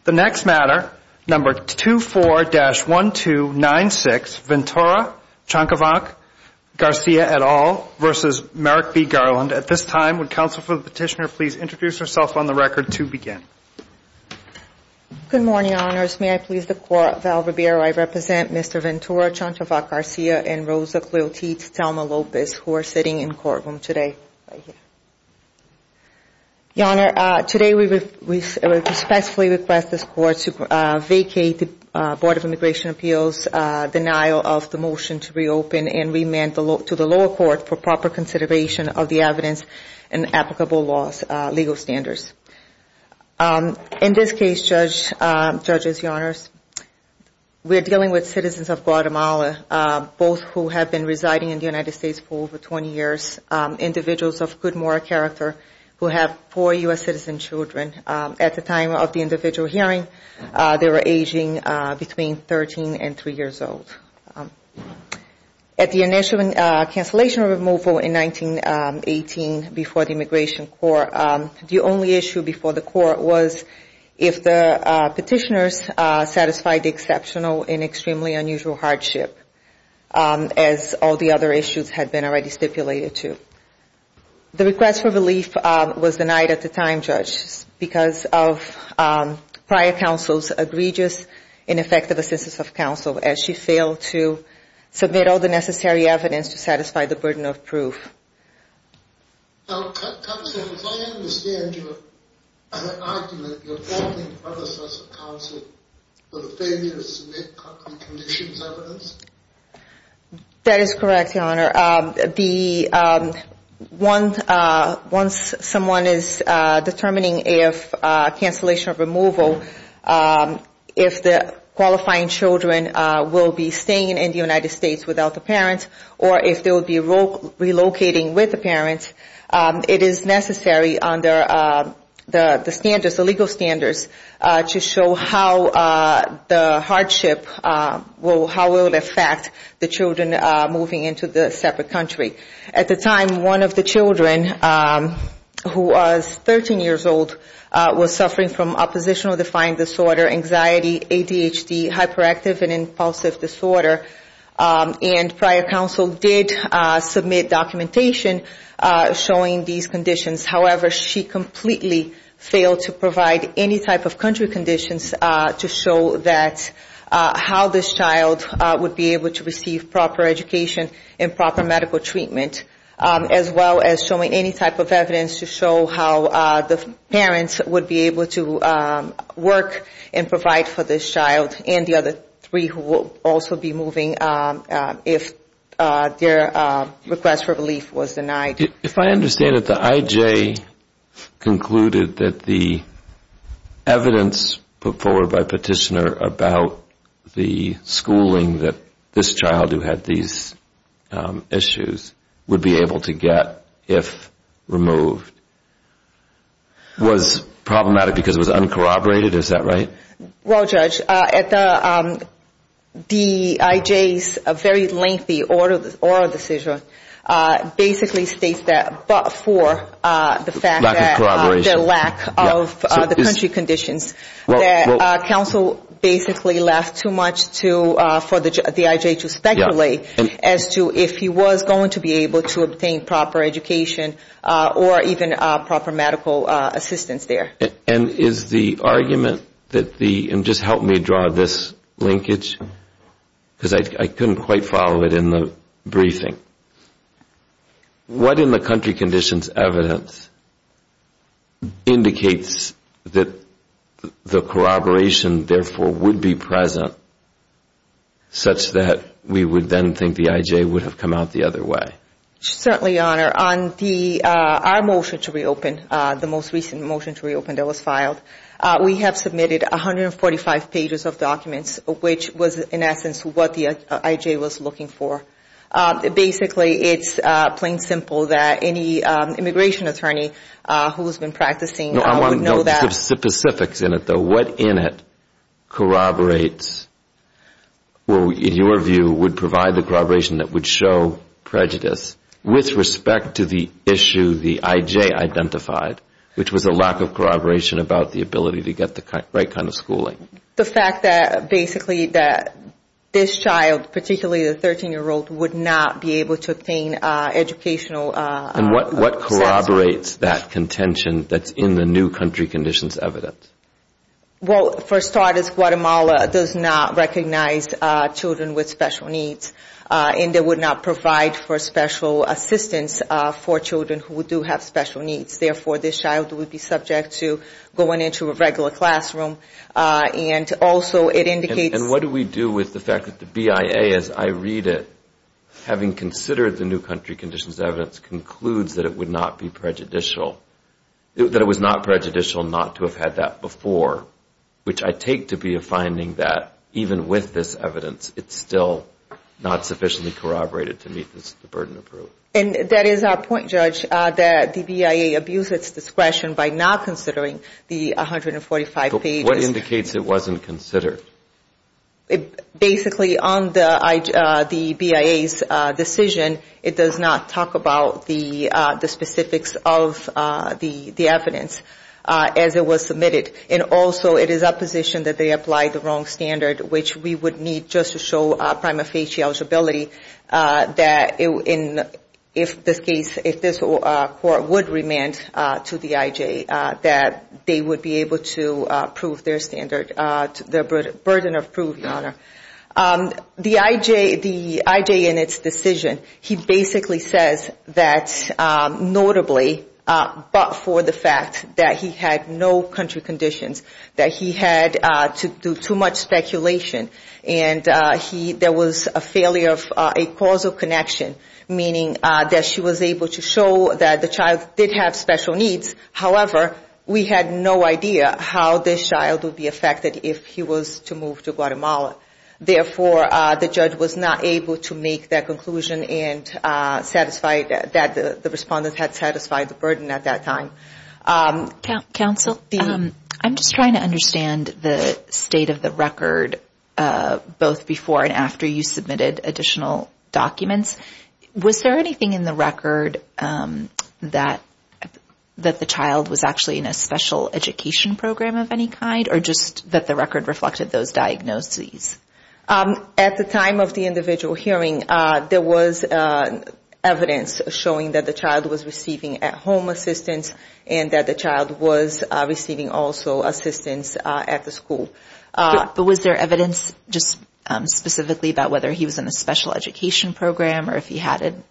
The next matter, number 24-1296, Ventura Chancavanc Garcia et al. Versus Merrick B. Garland. At this time, would counsel for the petitioner please introduce herself on the record to begin? Good morning, Your Honors. May I please the Court, Val Ribeiro. I represent Mr. Ventura Chancavanc Garcia and Rosa Cleotit Thelma Lopez, who are sitting in courtroom today. Right here. Your Honor, today we respectfully request this Court to vacate the Board of Immigration Appeals' denial of the motion to reopen and remand to the lower court for proper consideration of the evidence and applicable laws, legal standards. In this case, judges, Your Honors, we're dealing with citizens of Guatemala, both who have been residing in the United States for over 20 years, individuals of good moral character, who have 4 U.S. citizen children. At the time of the individual hearing, they were aging between 13 and 3 years old. At the initial cancellation of removal in 1918 before the Immigration Court, the only issue before the Court was if the petitioners satisfied the exceptional and extremely unusual hardship, as all the other issues had been already stipulated to. The request for relief was denied at the time, Judge, because of prior counsel's egregious, ineffective assistance of counsel, as she failed to submit all the necessary evidence to satisfy the burden of proof. Now, counsel, as I understand your argument, you're faulting predecessor counsel for the failure to submit country conditions evidence? That is correct, Your Honor. Once someone is determining if cancellation of removal, if the qualifying children will be staying in the United States without the parents, or if they will be relocating with the parents, it is necessary under the standards, the legal standards, to show how the hardship how it will affect the children moving into the separate country. At the time, one of the children, who was 13 years old, was suffering from oppositional defiant disorder, anxiety, ADHD, hyperactive and impulsive disorder, and prior counsel did submit documentation showing these conditions. However, she completely failed to provide any type of country conditions to show that how this child would be able to receive proper education and proper medical treatment, as well as showing any type of evidence to show how the parents would be able to work and provide for this child and the other 3 who will also be moving if their request for relief was denied. If I understand it, the IJ concluded that the evidence put forward by petitioner about the schooling that this child who had these issues would be able to get if removed was problematic because it was uncorroborated. Is that right? Well, Judge, at the IJ's very lengthy oral decision basically states that, but for the fact that the lack of the country conditions, that counsel basically left too much for the IJ to speculate as to if he was going to be able to obtain proper education or even proper medical assistance there. And is the argument that and just help me draw this linkage, because I couldn't quite follow it in the briefing. What in the country conditions evidence indicates that the corroboration therefore would be present such that we would then think the IJ would have come out the other way? Certainly, Your Honor. On our motion to reopen, the most recent motion to reopen that was filed, we have submitted 145 pages of documents, which was in essence what the IJ was looking for. Basically, it's plain simple that any immigration attorney who's been practicing would know that. I want specifics in it, though. What in it corroborates, or in your view, would provide the corroboration that would show prejudice with respect to the issue the IJ identified, which was a lack of corroboration about the ability to get the right kind of schooling. The fact that basically that this child, particularly the 13-year-old, would not be able to obtain educational And what corroborates that contention that's in the new country conditions evidence? Well, for starters, Guatemala does not recognize children with special needs, and they would not provide for special assistance for children who do have special needs. Therefore, this child would be subject to going into a regular classroom, and also it indicates... And what do we do with the fact that the BIA, as I read it, having considered the new country conditions evidence, concludes that it would not be prejudicial, that it was not prejudicial not to have had that before, which I take to be a finding that even with this evidence, it's still not sufficiently corroborated to meet the burden of proof. And that is our point, Judge, that the BIA abused its discretion by not considering the 145 pages. What indicates it wasn't considered? Basically, on the BIA's decision, it does not talk about the specifics of the evidence as it was submitted. And also, it is our position that they applied the wrong standard, which we would need just to show prima facie eligibility, that if this court would remand to the IJ, that they would be able to prove their standard, their burden of proof, Your Honor. The IJ in its decision, he basically says that notably, but for the fact that he had no country conditions, that he had to do too much speculation, and there was a failure of a causal connection, meaning that she was able to show that the child did have special needs. However, we had no idea how this child would be affected if he was to move to Guatemala. Therefore, the judge was not able to make that conclusion and satisfy that the respondent had satisfied the burden at that time. Counsel, I'm just trying to understand the state of the record both before and after you submitted additional documents. Was there anything in the record that the child was actually in a special education program of any kind, or just that the record reflected those diagnoses? At the time of the individual hearing, there was evidence showing that the child was receiving at-home assistance and that the child was receiving also assistance at the school. But was there evidence just specifically about whether he was in a special education program or if he had an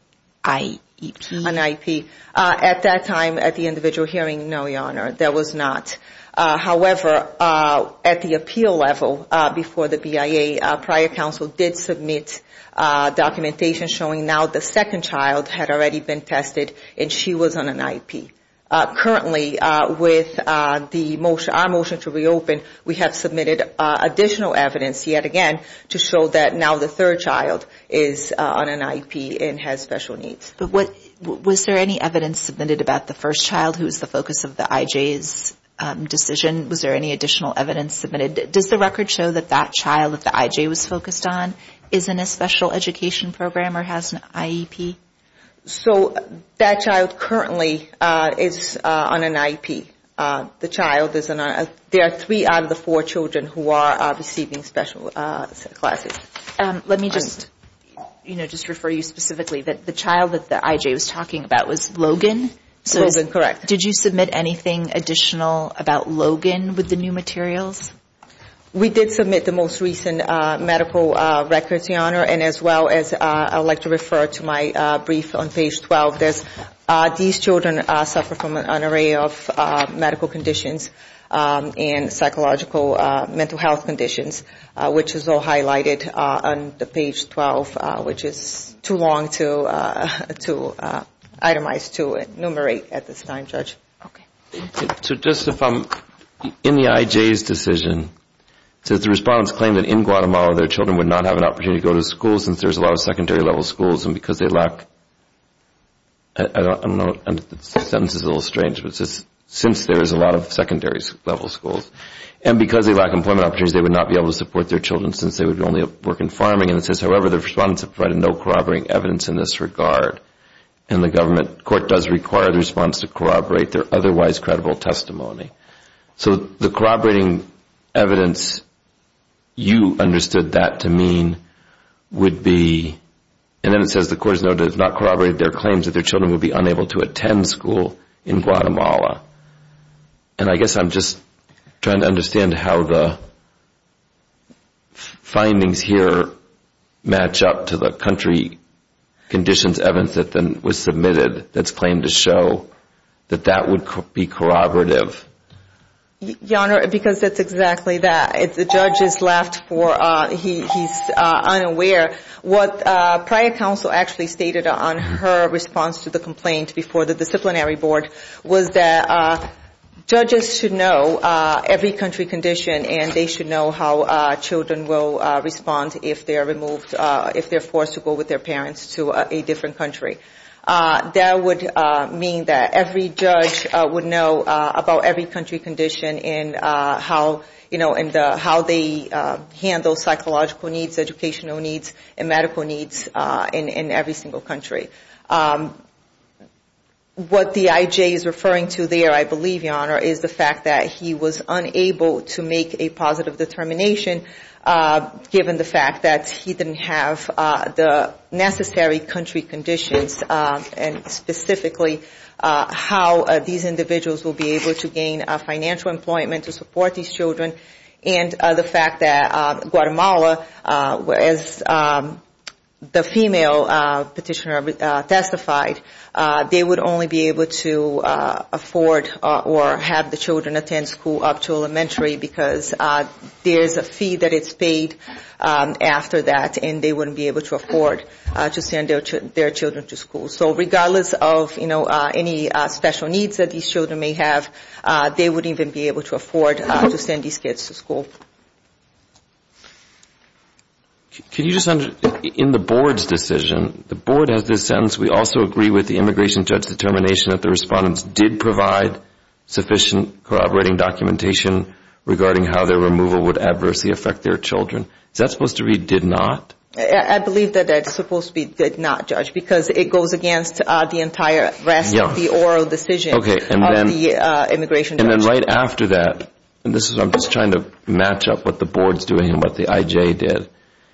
IEP? An IEP. At that time, at the individual hearing, no, Your Honor, there was not. However, at the appeal level before the BIA, prior counsel did submit documentation showing now the second child had already been tested and she was on an IEP. Currently, with our motion to reopen, we have submitted additional evidence yet again to show that now the third child is on an IEP and has special needs. But was there any evidence submitted about the first child who was the focus of the IJ's decision? Was there any additional evidence submitted? Does the record show that that child that the IJ was focused on is in a special education program or has an IEP? So that child currently is on an IEP. The child is there are 3 out of the 4 children who are receiving special classes. Let me just refer you specifically that the child that the IJ was talking about was Logan. So Logan, correct. Did you submit anything additional about Logan with the new materials? We did submit the most recent medical records, Your Honor, and as well as I would like to refer to my brief on page 12. These children suffer from an array of medical conditions and psychological mental health conditions, which is all highlighted on the page 12, which is too long to itemize, to enumerate at this time, Judge. Okay. So just if I'm in the IJ's decision, it says the respondents claim that in Guatemala their children would not have an opportunity to go to school since there's a lot of secondary level schools, and because they lack, I don't know, the sentence is a little strange, but it says since there is a lot of secondary level schools, and because they lack employment opportunities, they would not be able to support their children since they would only work in farming. And it says, however, the respondents have provided no corroborating evidence in this regard. and the government court does require the response to corroborate their otherwise credible testimony. So the corroborating evidence, you understood that to mean would be, and then it says the court has noted, if not corroborated, their claims that their children would be unable to attend school in Guatemala. And I guess I'm just trying to understand how the findings here match up to the country conditions evidence that then was submitted that's claimed to show that that would be corroborative. Your Honor, because that's exactly that. The judge is left for, he's unaware. What prior counsel actually stated on her response to the complaint before the disciplinary board was that judges should know every country condition, and they should know how children will respond if they're removed, if they're forced to go with their parents to a different country. That would mean that every judge would know about every country condition and how, and how they handle psychological needs, educational needs, and medical needs in every single country. What the IJ is referring to there, I believe, Your Honor, is the fact that he was unable to make a positive determination given the fact that he didn't have the necessary country conditions and specifically how these individuals will be able to gain financial employment to support these children, and the fact that Guatemala, as the female petitioner testified, they would only be able to afford or have the children attend school up to elementary because there's a fee that is paid after that, and they wouldn't be able to afford to send their children to school. So regardless of any special needs that these children may have, they wouldn't even be able to afford to send these kids to school. Can you just in the board's decision, the board has this sentence, we also agree with the immigration judge's determination that the respondents did provide sufficient corroborating documentation regarding how their removal would adversely affect their children. Is that supposed to read did not? I believe that that's supposed to be did not, Judge, because it goes against the entire rest of the oral decision of the immigration judge. And then right after that, and this is, I'm just trying to match up what the board's doing and what the IJ did.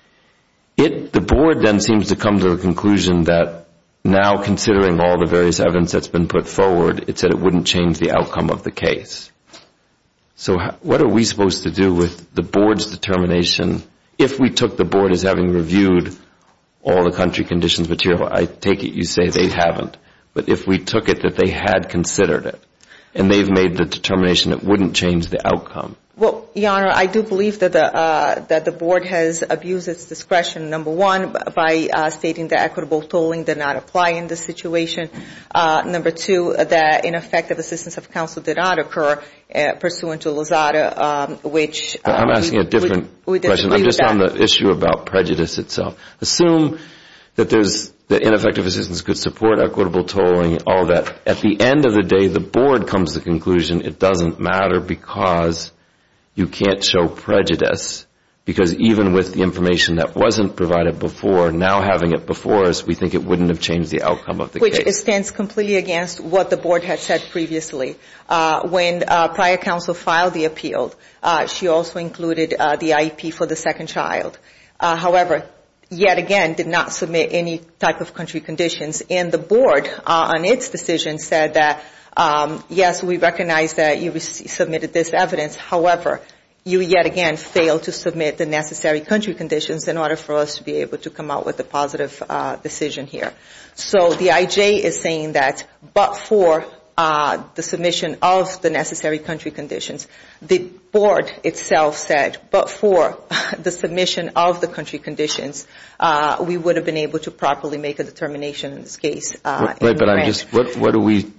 The board then seems to come to the conclusion that now considering all the various evidence that's been put forward, it said it wouldn't change the outcome of the case. So what are we supposed to do with the board's determination if we took the board as having reviewed all the country conditions material? I take it you say they haven't, but if we took it that they had considered it and they've made the determination it wouldn't change the outcome. Well, Your Honor, I do believe that the board has abused its discretion, number one, by stating that equitable tolling did not apply in this situation. Number two, that ineffective assistance of counsel did not occur pursuant to Lozada, which I'm asking a different question. I'm just on the issue about prejudice itself. Assume that that ineffective assistance could support equitable tolling, all that. At the end of the day, the board comes to the conclusion it doesn't matter because you can't show prejudice, because even with the information that wasn't provided before, now having it before us, we think it wouldn't have changed the outcome of the case. Which stands completely against what the board had said previously. When prior counsel filed the appeal, she also included the IEP for the second child. However, yet again, did not submit any type of country conditions. And the board, on its decision, said that yes, we recognize that you submitted this evidence. However, you yet again failed to submit the necessary country conditions in order for us to be able to come out with a positive decision here. So the IJ is saying that but for the submission of the necessary country conditions, the board itself said but for the submission of the country conditions, we would have been able to properly make a determination in this case. Right, but I'm just, what do we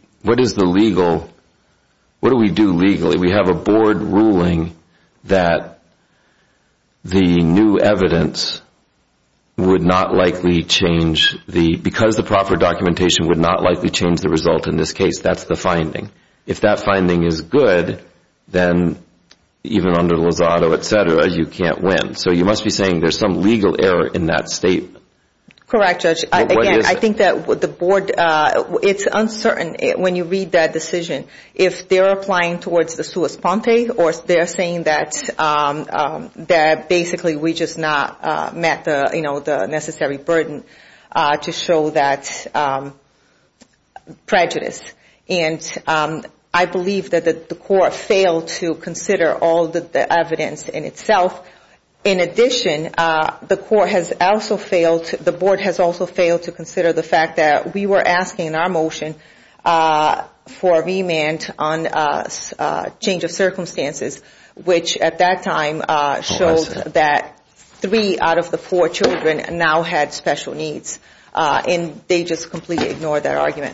do legally? We have a board ruling that the new evidence would not likely change because the proper documentation would not likely change the result in this case. That's the finding. If that finding is good, then even under Lozado, et cetera, you can't win. So you must be saying there's some legal error in that statement. Correct, Judge. Again, I think that the board, it's uncertain when you read that decision if they're applying towards the sua sponte or they're saying that that basically we just not met the necessary burden to show that prejudice. And I believe that the court failed to consider all the evidence in itself. In addition, the board has also failed to consider the fact that we were asking in our motion for a remand on change of circumstances, which at that time showed that 3 out of the 4 children now had special needs, and they just completely ignored that argument.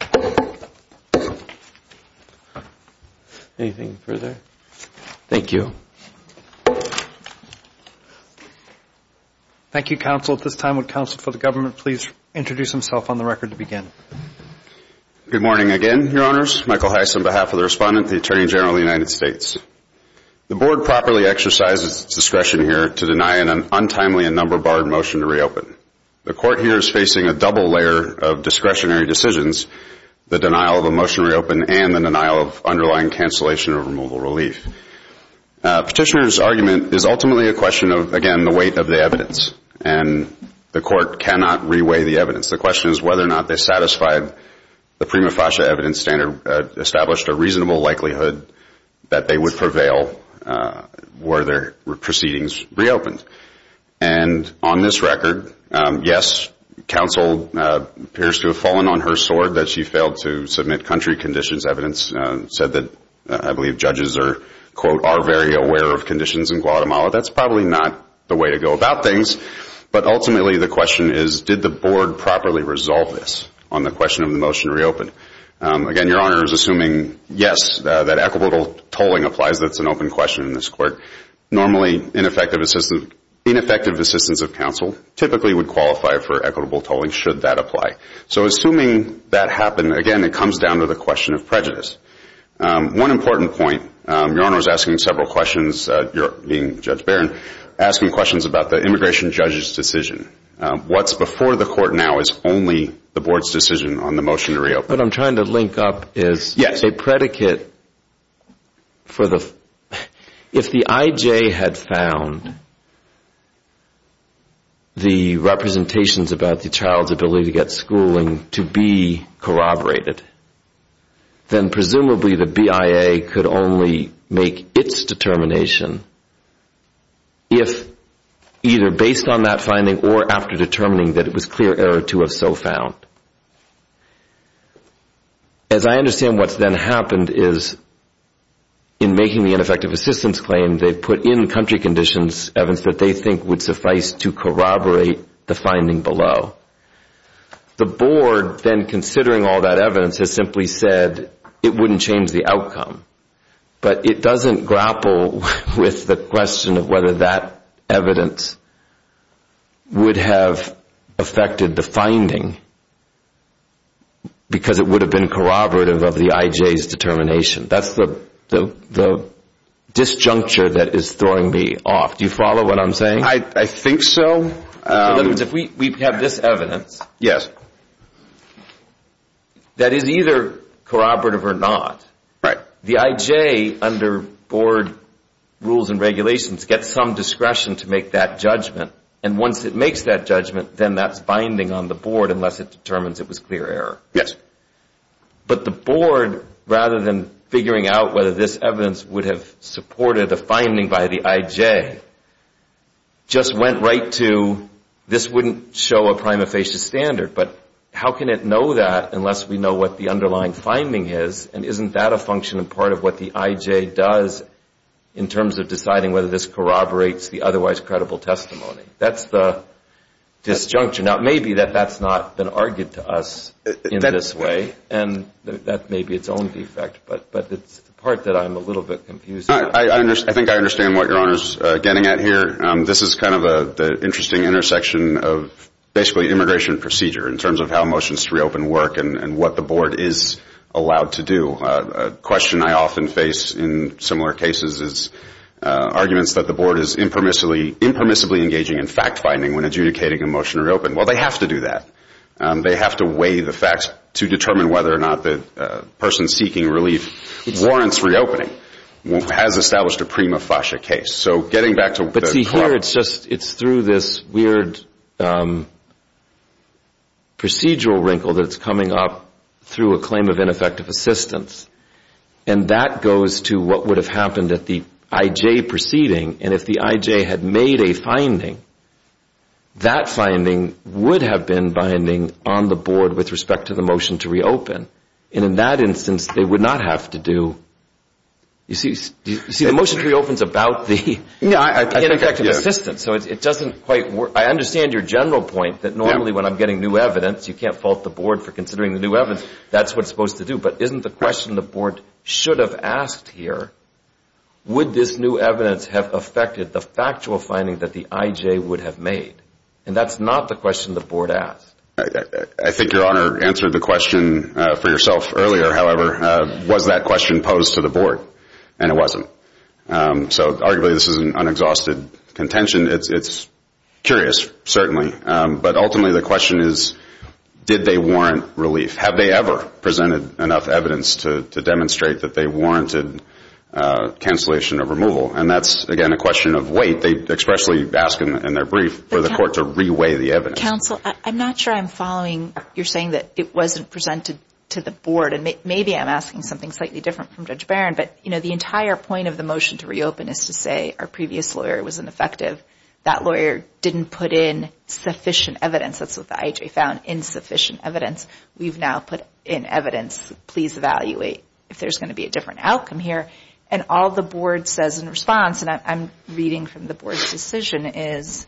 Anything further? Thank you. Thank you, counsel. At this time, would counsel for the government please introduce himself on the record to begin? Good morning again, Your Honors. Michael Heiss on behalf of the respondent, the Attorney General of the United States. The board properly exercises its discretion here to deny an untimely and number-barred motion to reopen. The court here is facing a double layer of discretionary decisions, the denial of a motion to reopen and the denial of underlying cancellation of removal relief. Petitioner's argument is ultimately a question of, again, the weight of the evidence, and the court cannot reweigh the evidence. The question is whether or not they satisfied the prima facie evidence standard, established a reasonable likelihood that they would prevail were their proceedings reopened. And on this record, yes, counsel appears to have fallen on her sword that she failed to submit country conditions evidence, said that I believe judges are, quote, are very aware of conditions in Guatemala. That's probably not the way to go about things, but ultimately the question is, did the board properly resolve this on the question of the motion to reopen? Again, Your Honor is assuming, yes, that equitable tolling applies. That's an open question in this court. Normally, ineffective assistance of counsel typically would qualify for equitable tolling should that apply. So assuming that happened, again, it comes down to the question of prejudice. One important point, Your Honor was asking several questions, being Judge Barron, asking questions about the immigration judge's decision. What's before the court now is only the board's decision on the motion to reopen. What I'm trying to link up is a predicate for if the IJ had found the representations about the child's ability to get schooling to be corroborated, then presumably the BIA could only make its determination if either based on that finding or after determining that it was clear error to have so found. As I understand what's then happened is in making the ineffective assistance claim, they've put in country conditions evidence that they think would suffice to corroborate the finding below. The board, then considering all that evidence, has simply said it wouldn't change the outcome. But it doesn't grapple with the question of whether that evidence would have affected the finding because it would have been corroborative of the IJ's determination. That's the disjuncture that is throwing me off. Do you follow what I'm saying? I think so. In other words, if we have this evidence, yes, that is either corroborative or not. Right. The IJ, under board rules and regulations, gets some discretion to make that judgment. And once it makes that judgment, then that's binding on the board unless it determines it was clear error. Yes. But the board, rather than figuring out whether this evidence would have supported a finding by the IJ, just went right to this wouldn't show a prima facie standard. But how can it know that unless we know what the underlying finding is? And isn't that a function and part of what the IJ does in terms of deciding whether this corroborates the otherwise credible testimony? That's the disjuncture. Now, it may be that that's not been argued to us in this way, and that may be its own defect, but it's the part that I'm a little bit confused about. I think I understand what Your Honor's getting at here. This is kind of the interesting intersection of basically immigration procedure in terms of how motions to reopen work and what the board is allowed to do. A question I often face in similar cases is arguments that the board is impermissibly engaging in fact-finding when adjudicating a motion to reopen. Well, they have to do that. They have to weigh the facts to determine whether or not the person seeking relief warrants reopening, has established a prima facie case. So getting back to But see, here it's through this weird procedural wrinkle that's coming up through a claim of ineffective assistance. And that goes to what would have happened at the IJ proceeding. And if the IJ had made a finding, that finding would have been binding on the board with respect to the motion to reopen. And in that instance, they would not have to do. You see, the motion to reopen is about the ineffective assistance. So it doesn't quite work. I understand your general point that normally when I'm getting new evidence, you can't fault the board for considering the new evidence. That's what it's supposed to do. But isn't the question the board should have asked here, would this new evidence have affected the factual finding that the IJ would have made? And that's not the question the board asked. I think Your Honor answered the question for yourself earlier. However, was that question posed to the board? And it wasn't. So arguably this is an unexhausted contention. It's curious, certainly. But ultimately the question is, did they warrant relief? Have they ever presented enough evidence to demonstrate that they warranted cancellation of removal? And that's, again, a question of weight. They expressly ask in their brief for the court to reweigh the evidence. Counsel, I'm not sure I'm following. You're saying that it wasn't presented to the board, and maybe I'm asking something slightly different from Judge Barron, but the entire point of the motion to reopen is to say our previous lawyer was ineffective. That lawyer didn't put in sufficient evidence. That's what the IJ found, insufficient evidence. We've now put in evidence. Please evaluate if there's going to be a different outcome here. And all the board says in response, and I'm reading from the board's decision, is,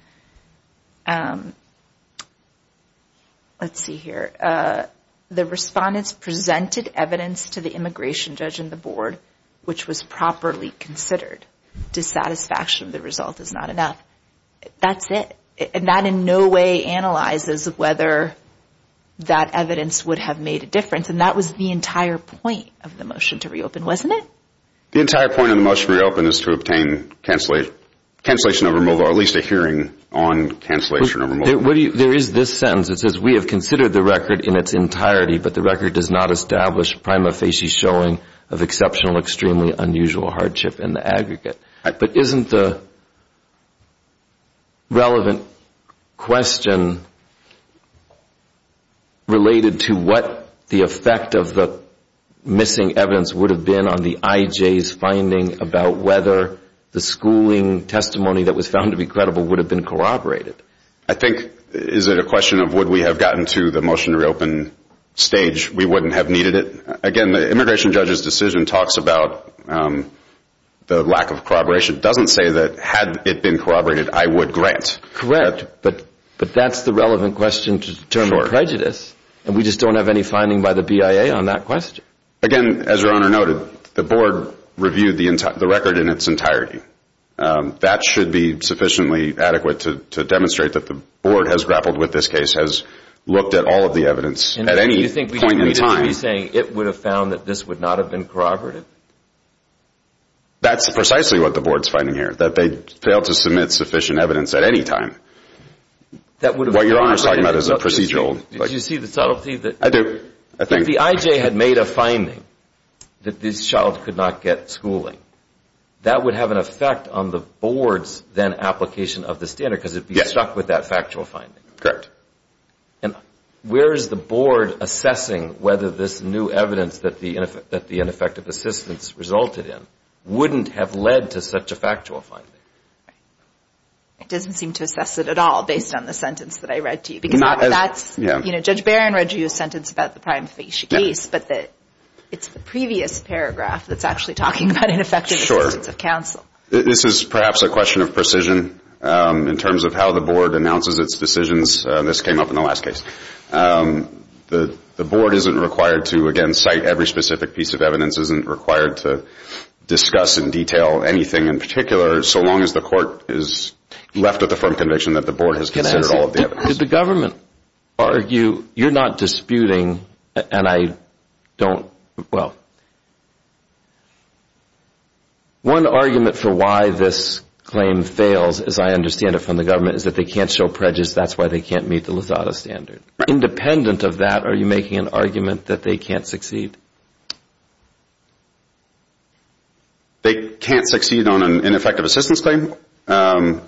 let's see here, the respondents presented evidence to the immigration judge and the board, which was properly considered. Dissatisfaction of the result is not enough. That's it. And that in no way analyzes whether that evidence would have made a difference. And that was the entire point of the motion to reopen, wasn't it? The entire point of the motion to reopen is to obtain cancellation of removal, or at least a hearing on cancellation of removal. There is this sentence that says, we have considered the record in its entirety, but the record does not establish prima facie showing of exceptional, extremely unusual hardship in the aggregate. But isn't the relevant question related to what the effect of the missing evidence would have been on the IJ's finding about whether the schooling testimony that was found to be credible would have been corroborated? I think, is it a question of would we have gotten to the motion to reopen stage? We wouldn't have needed it. Again, the immigration judge's decision talks about the lack of corroboration. It doesn't say that had it been corroborated, I would grant. Correct. But that's the relevant question to determine prejudice. And we just don't have any finding by the BIA on that question. Again, as Your Honor noted, the board reviewed the record in its entirety. That should be sufficiently adequate to demonstrate that the board has grappled with this case, has looked at all of the evidence at any point in time. Do you think we should read it to be saying it would have found that this would not have been corroborated? That's precisely what the board's finding here, that they failed to submit sufficient evidence at any time. What Your Honor is talking about is a procedural. Did you see the subtlety? I do. I think. If the IJ had made a finding that this child could not get schooling, that would have an effect on the board's then application of the standard because it would be stuck with that factual finding. Correct. And where is the board assessing whether this new evidence that the ineffective assistance resulted in wouldn't have led to such a factual finding? It doesn't seem to assess it at all based on the sentence that I read to you. Because Judge Barron read you a sentence about the prima facie case, but it's the previous paragraph that's actually talking about ineffective assistance of counsel. This is perhaps a question of precision in terms of how the board announces its decisions. This came up in the last case. The board isn't required to, again, cite every specific piece of evidence, isn't required to discuss in detail anything in particular, so long as the court is left with a firm conviction that the board has considered all of the evidence. Did the government argue, you're not disputing, and I don't, well, One argument for why this claim fails, as I understand it from the government, is that they can't show prejudice. That's why they can't meet the Lozada standard. Right. Independent of that, are you making an argument that they can't succeed? They can't succeed on an ineffective assistance claim? I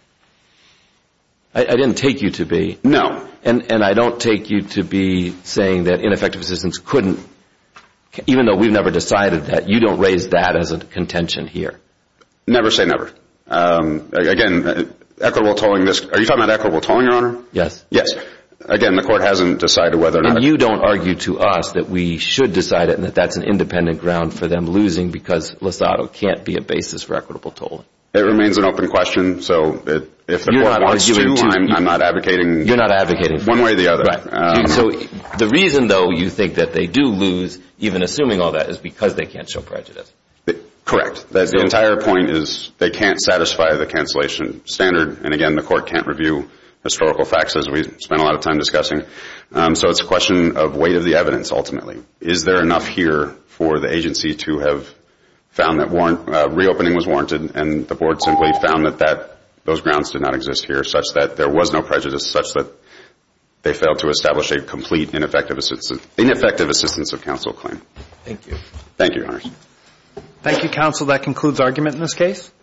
didn't take you to be. No. And I don't take you to be saying that ineffective assistance couldn't, even though we've never decided that, you don't raise that as a contention here. Never say never. Again, equitable tolling this, are you talking about equitable tolling, Your Honor? Yes. Yes. Again, the court hasn't decided whether or not. And you don't argue to us that we should decide it and that that's an independent ground for them losing because Lozada can't be a basis for equitable tolling. It remains an open question, so if the court wants to, I'm not advocating. You're not advocating for one way or the other. Right. So the reason, though, you think that they do lose, even assuming all that, is because they can't show prejudice. Correct. The entire point is they can't satisfy the cancellation standard, and again, the court can't review historical facts, as we spent a lot of time discussing. So it's a question of weight of the evidence, ultimately. Is there enough here for the agency to have found that reopening was warranted, and the board simply found that those grounds did not exist here, such that there was no prejudice, such that they failed to establish a complete ineffective assistance of counsel claim. Thank you. Thank you, Your Honors. Thank you, counsel. That concludes argument in this case.